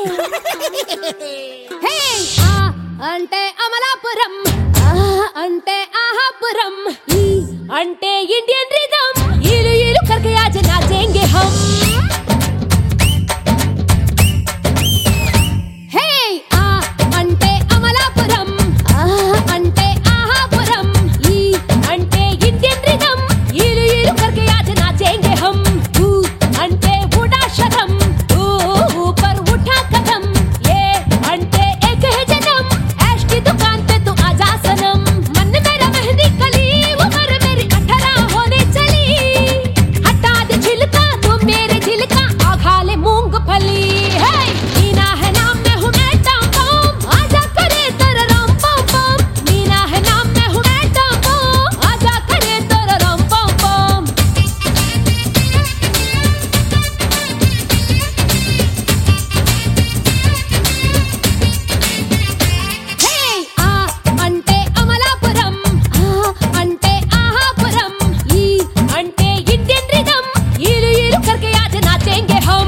హే ఆ అంటే అమలాపురం, ఆ అంటే ఆహాపురం, ఈ అంటే ఇండియన్ రిథమ్, ఈలు ఈలు करके आज नाचेंगे हम। హే ఆ అంటే అమలాపురం, ఆ అంటే ఆహాపురం, ఈ అంటే ఇండియన్ రిథమ్, ఈలు ఈలు करके आज नाचेंगे हम। ఊ అంటే ఉడా శరం, ऊपर उठा कदम, ये అంటే एक है जन्म, ऐश की दुकान पे तू आजा सनम। मन मेरा मेहंदी कली, उम्र मेरी 18 होने चली, हटा दे छिलका तू मेरे झिलका, आ खा ले मूंगफली। हे मीना है नाम में हूँ मैं टॉम बम, आजा करे तेरा रम पम पम। मीना है नाम में हूँ मैं टॉम बम, आजा करे तेरा रम पम पम। హే ఆ అంటే అమలాపురం, ఆ అంటే ఆహాపురం, ఈ అంటే ఇండియన్ రిథమ్, ఈలు ఈలు करके आज नाचेंगे हम।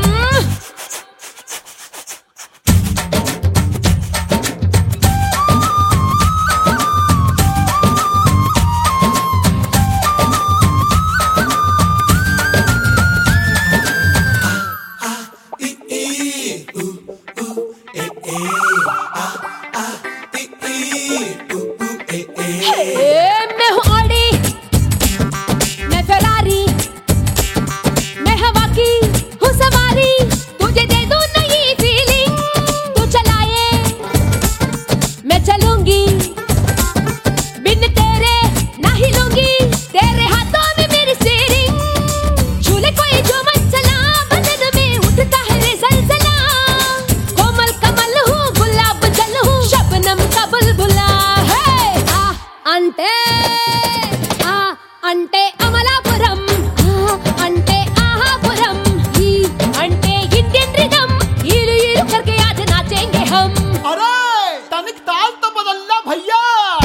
मैं हूँ ऑडी, मैं फेरारी, मैं हवा की हूँ सवारी, तुझे दे दूँ नई फीलिंग, तू चलाए मैं चलूंगी, बिन तेरे ना हिलूंगी, तेरे हाथों में मेरी स्टीयरिंग। झूले कोई जो मन चला, बदन में उठता है रे सलसला, कोमल कमल हूँ गुलाब जल हूँ, शबनम का बुलबुला। है आ అంటే ఆ అంటే అమలాపురం, ఆ అంటే ఆహాపురం, ఈ అంటే ఇండియన్ రిథమ్, ఈలు ఈలు करके आज नाचेंगे हम। अरे तनिक ताल तो बदलना भैया।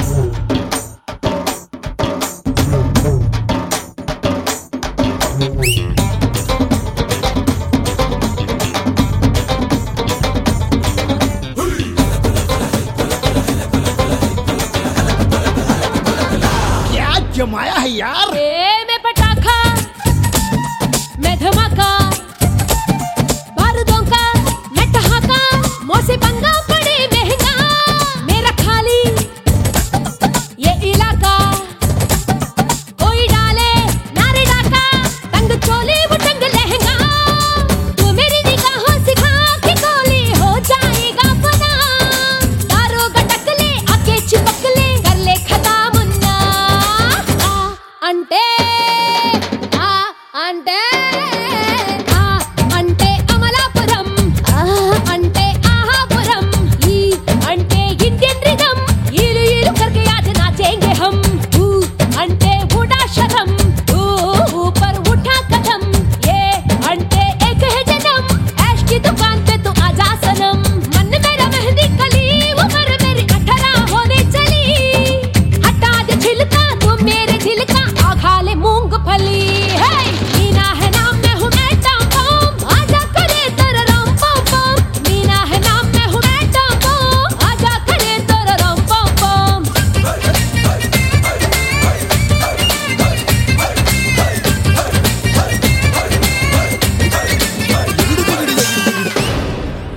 क्या जमाया है यार। मैं पटाखा, मैं धमाका, बारूदों का मैं ठहाका, मौसे पंगा पड़े महंगा, मेरा खाली ये इलाका, कोई डाले नारे डाका, तंग चोले वो तंग लहंगा, तू मेरी निगाहों से खा के गोली हो जाएगा फना, दारोगा टकले आके चिपक ले, कर ले खता मुन्ना। आ అంటే ఆ అంటే ఆ అంటే అమలాపురం, ఆ అంటే ఆహాపురం, ఈ అంటే ఇండియన్ రిథమ్, ఈలు ఈలు करके आज नाचेंगे हम। ఊ అంటే ఉడా శరం, ऊपर उठा कदम, ये అంటే एक है जन्म, ऐश की दुकान पे तू आजा सनम। मन मेरा मेहंदी कली, उम्र मेरी 18 होने चली, हटा दे छिलका तू मेरे झिलका, आ खा ले मूंगफली। हे मीना है नाम में हूँ मैं टॉम बम, आजा करे तेरा रम पम पम। मीना है नाम में हूँ मैं टॉम बम, आजा करे तेरा रम पम पम।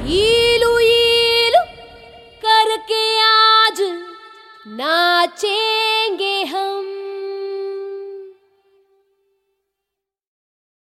ఈలు ఈలు करके आज नाचे